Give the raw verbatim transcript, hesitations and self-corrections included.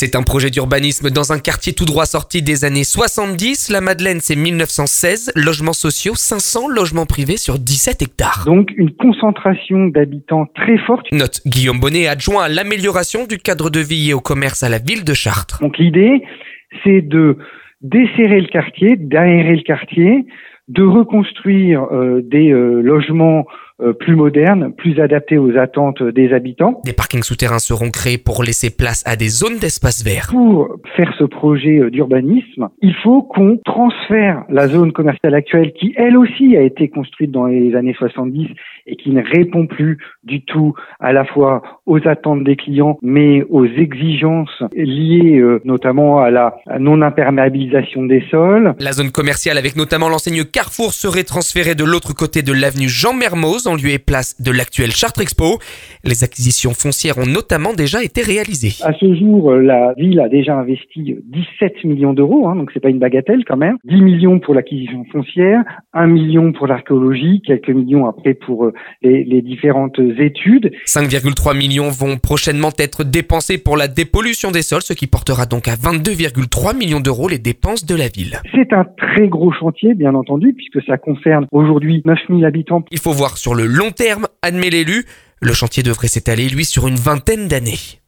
C'est un projet d'urbanisme dans un quartier tout droit sorti des années soixante-dix. La Madeleine, c'est mille neuf cent seize. Logements sociaux, cinq cents logements privés sur dix-sept hectares. Donc une concentration d'habitants très forte. Note Guillaume Bonnet, adjoint à l'amélioration du cadre de vie et au commerce à la ville de Chartres. Donc l'idée, c'est de desserrer le quartier, d'aérer le quartier, de reconstruire euh, des euh, logements euh, plus modernes, plus adaptés aux attentes des habitants. Des parkings souterrains seront créés pour laisser place à des zones d'espace vert. Pour faire ce projet euh, d'urbanisme, il faut qu'on transfère la zone commerciale actuelle qui, elle aussi, a été construite dans les années soixante-dix et qui ne répond plus du tout à la fois aux attentes des clients, mais aux exigences liées euh, notamment à la non-imperméabilisation des sols. La zone commerciale avec notamment l'enseigne Carrefour serait transférée de l'autre côté de l'avenue Jean Mermoz en lieu et place de l'actuelle Chartres Expo. Les acquisitions foncières ont notamment déjà été réalisées. À ce jour, la ville a déjà investi dix-sept millions d'euros, hein, donc c'est pas une bagatelle quand même. dix millions pour l'acquisition foncière, un million pour l'archéologie, quelques millions après pour euh, les, les différentes études. cinq virgule trois millions vont prochainement être dépensés pour la dépollution des sols, ce qui portera donc à vingt-deux virgule trois millions d'euros les dépenses de la ville. C'est un très gros chantier, bien entendu, puisque ça concerne aujourd'hui neuf mille habitants. Il faut voir sur le long terme, admet l'élu. Le chantier devrait s'étaler, lui, sur une vingtaine d'années.